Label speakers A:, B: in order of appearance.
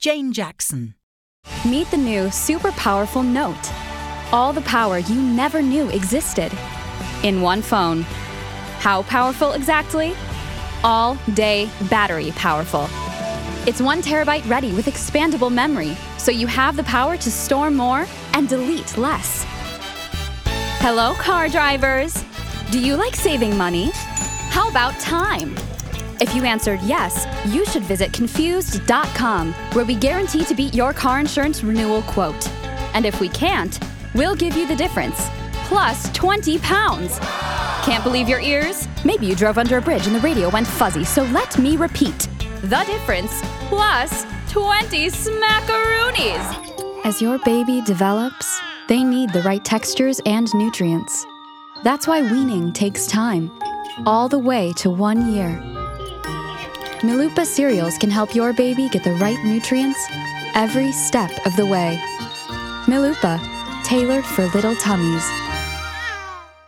A: Jane Jackson.
B: Meet the new super powerful Note. All the power you never knew existed. In one phone. How powerful exactly? All-day battery powerful. It's 1 terabyte ready with expandable memory, so you have the power to store more and delete less. Hello, car drivers. Do you like saving money? How about time? If you answered yes, you should visit Confused.com, where we guarantee to beat your car insurance renewal quote. And if we can't, we'll give you the difference, plus 20 pounds. Can't believe your ears? Maybe you drove under a bridge and the radio went fuzzy, so let me repeat. The difference, plus 20 smackaroonies. As your baby develops, they need the right textures and nutrients. That's why weaning takes time, all the way to 1 year. Milupa cereals can help your baby get the right nutrients every step of the way. Milupa, tailored for little tummies.